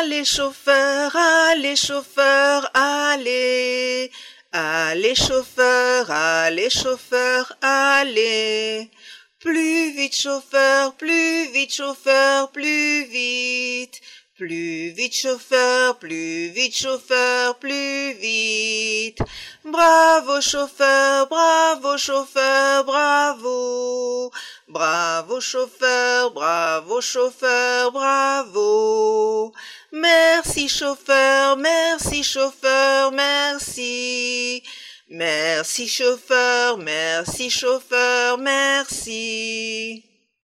Allez chauffeur, allez chauffeur, allez. Allez chauffeur, allez chauffeur, allez. Plus vite chauffeur, plus vite chauffeur, plus vite. Plus vite chauffeur, plus vite chauffeur, plus vite. Bravo chauffeur, bravo chauffeur, bravo. Bravo chauffeur, bravo chauffeur, bravo. Merci chauffeur, merci chauffeur, merci. Merci chauffeur, merci chauffeur, merci.